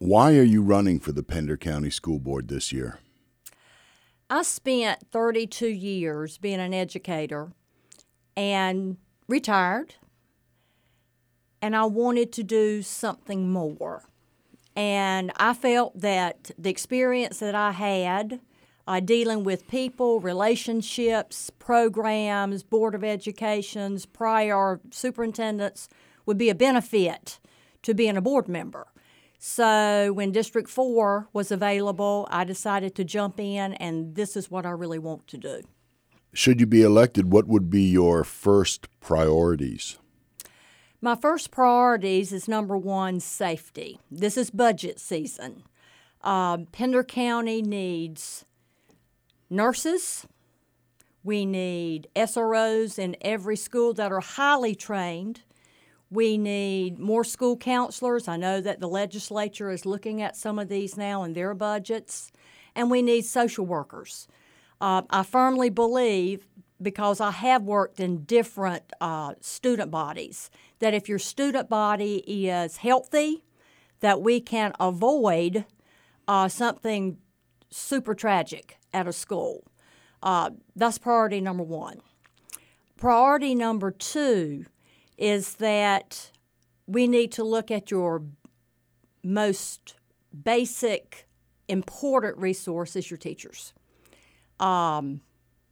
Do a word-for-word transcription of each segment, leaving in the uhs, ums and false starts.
Why are you running for the Pender County School Board this year? I spent thirty-two years being an educator and retired, and I wanted to do something more. And I felt that the experience that I had uh, dealing with people, relationships, programs, Board of Educations, prior superintendents would be a benefit to being a board member. So when District four was available, I decided to jump in, and this is what I really want to do. Should you be elected, what would be your first priorities? My first priorities is, number one, safety. This is budget season. Uh, Pender County needs nurses. We need S R Os in every school that are highly trained. We need more school counselors. I know that the legislature is looking at some of these now in their budgets. And we need social workers. Uh, I firmly believe, because I have worked in different uh, student bodies, that if your student body is healthy, that we can avoid uh, something super tragic at a school. Uh, that's priority number one. Priority number two is that we need to look at your most basic, important resource is your teachers. Um,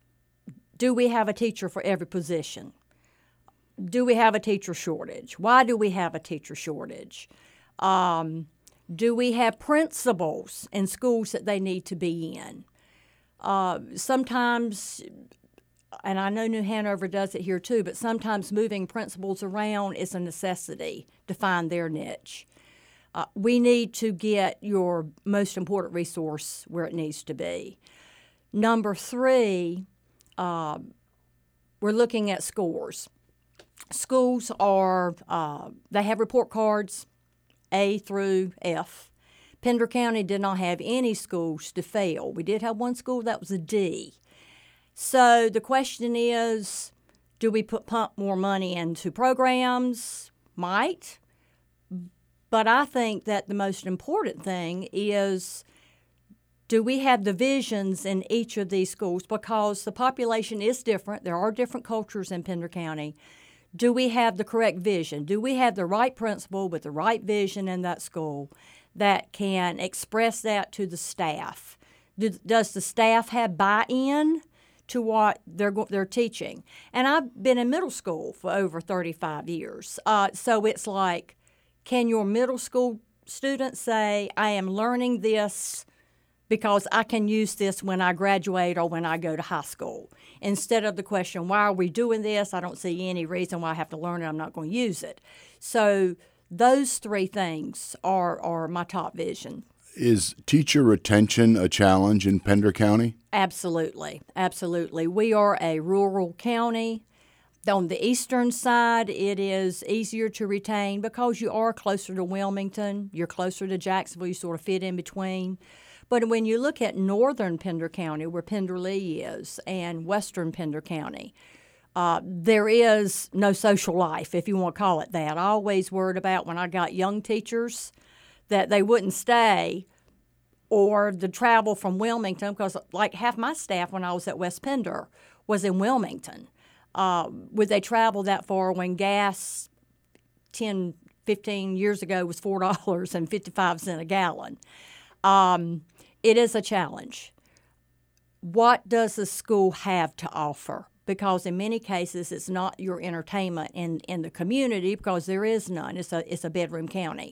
do we have a teacher for every position? Do we have a teacher shortage? Why do we have a teacher shortage? Um, do we have principals in schools that they need to be in? Uh, sometimes, and I know New Hanover does it here too, but sometimes moving principals around is a necessity to find their niche. Uh, we need to get your most important resource where it needs to be. Number three, uh, we're looking at scores. Schools are, uh, they have report cards, A through F. Pender County did not have any schools to fail. We did have one school that was a D. So the question is, do we put pump more money into programs? Might. But I think that the most important thing is, do we have the visions in each of these schools? Because the population is different. There are different cultures in Pender County. Do we have the correct vision? Do we have the right principal with the right vision in that school that can express that to the staff? Do, does the staff have buy-in to what they're they're teaching? And I've been in middle school for over thirty-five years. Uh, so it's like, can your middle school students say, I am learning this because I can use this when I graduate or when I go to high school? Instead of the question, why are we doing this? I don't see any reason why I have to learn it. I'm not going to use it. So those three things are, are my top vision. Is teacher retention a challenge in Pender County? Absolutely. Absolutely. We are a rural county. On the eastern side, it is easier to retain because you are closer to Wilmington. You're closer to Jacksonville. You sort of fit in between. But when you look at northern Pender County, where Pender Lee is, and western Pender County, uh, there is no social life, if you want to call it that. I always worried about when I got young teachers that they wouldn't stay, or the travel from Wilmington, because like half my staff when I was at West Pender was in Wilmington. Uh, would they travel that far when gas ten, fifteen years ago was four dollars and fifty-five cents a gallon? Um, it is a challenge. What does the school have to offer? Because in many cases, it's not your entertainment in, in the community, because there is none. It's a, it's a bedroom county.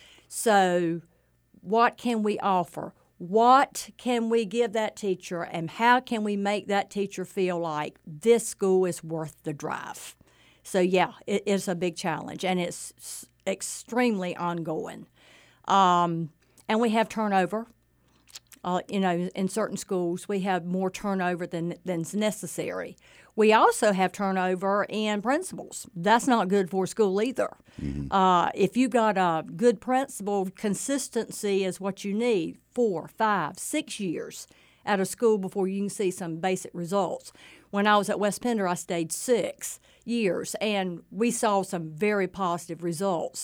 So what can we offer? What can we give that teacher, and how can we make that teacher feel like this school is worth the drive? So, yeah, it is a big challenge, and it's extremely ongoing. Um, and we have turnover. Uh, you know, in certain schools, we have more turnover than than's necessary. We also have turnover in principals. That's not good for a school either. Mm-hmm. Uh, if you got a good principal, consistency is what you need. Four, five, six years at a school before you can see some basic results. When I was at West Pender, I stayed six years, and we saw some very positive results.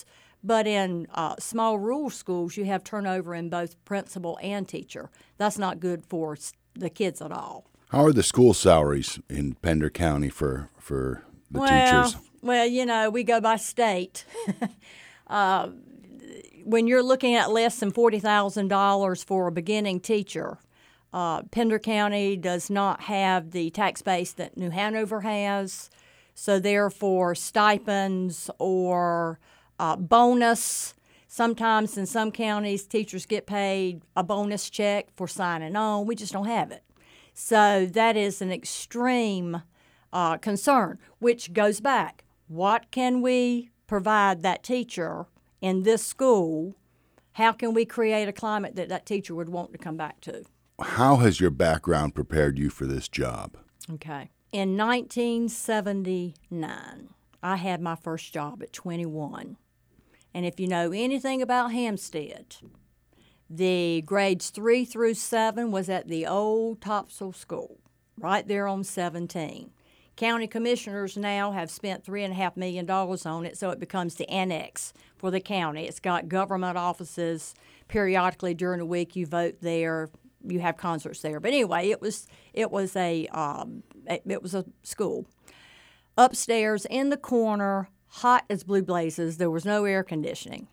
But in uh, small rural schools, you have turnover in both principal and teacher. That's not good for the kids at all. How are the school salaries in Pender County for, for the well, teachers? Well, you know, we go by state. uh, when you're looking at less than forty thousand dollars for a beginning teacher, uh, Pender County does not have the tax base that New Hanover has. So therefore, stipends or uh, bonus, sometimes in some counties, teachers get paid a bonus check for signing on. We just don't have it. So that is an extreme uh, concern, which goes back. What can we provide that teacher in this school? How can we create a climate that that teacher would want to come back to? How has your background prepared you for this job? Okay. In nineteen seventy-nine, I had my first job at twenty-one. And if you know anything about Hampstead, the grades three through seven was at the old Topsail School, right there on seventeen. County commissioners now have spent three point five million dollars on it, so it becomes the annex for the county. It's got government offices. Periodically during the week, you vote there. You have concerts there. But anyway, it was it was a um, it was a school. Upstairs in the corner, hot as blue blazes. There was no air conditioning.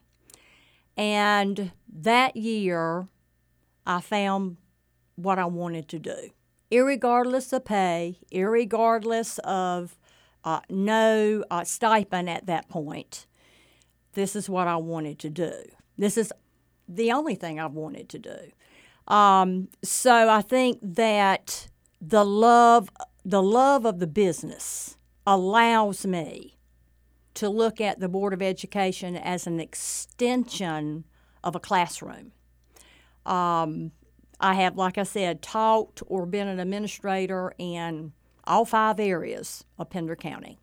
And that year, I found what I wanted to do. Irregardless of pay, irregardless of uh, no uh, stipend at that point, this is what I wanted to do. This is the only thing I wanted to do. Um, so I think that the love, the love of the business allows me to look at the Board of Education as an extension of a classroom. Um, I have, like I said, taught or been an administrator in all five areas of Pender County.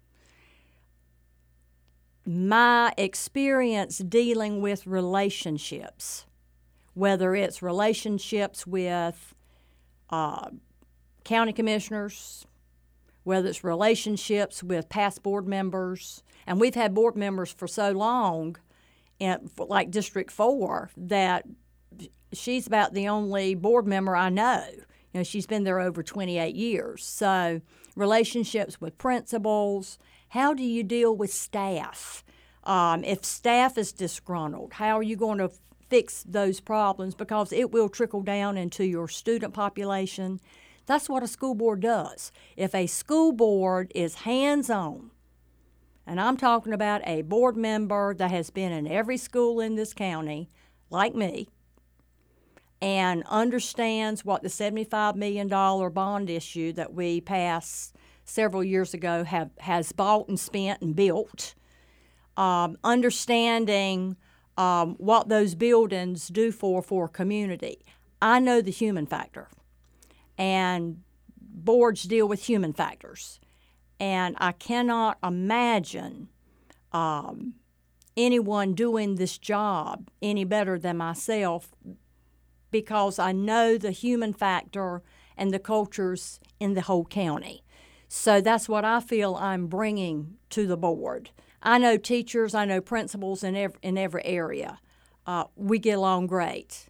My experience dealing with relationships, whether it's relationships with uh, county commissioners, whether it's relationships with past board members, and we've had board members for so long, in, like District four, that she's about the only board member I know. You know, she's been there over twenty-eight years. So relationships with principals. How do you deal with staff? Um, if staff is disgruntled, how are you going to fix those problems? Because it will trickle down into your student population. That's what a school board does. If a school board is hands-on, and I'm talking about a board member that has been in every school in this county, like me, and understands what the seventy-five million dollars bond issue that we passed several years ago have has bought and spent and built, um, understanding um, what those buildings do for, for a community. I know the human factor, and boards deal with human factors. And I cannot imagine um, anyone doing this job any better than myself, because I know the human factor and the cultures in the whole county. So that's what I feel I'm bringing to the board. I know teachers, I know principals in every, in every area. Uh, we get along great.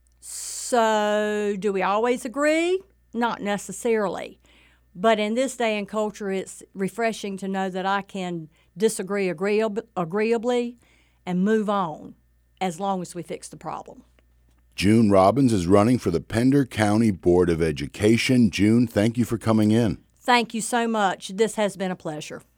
So do we always agree? Not necessarily. But in this day and culture, it's refreshing to know that I can disagree agreeab- agreeably and move on as long as we fix the problem. June Robbins is running for the Pender County Board of Education. June, thank you for coming in. Thank you so much. This has been a pleasure.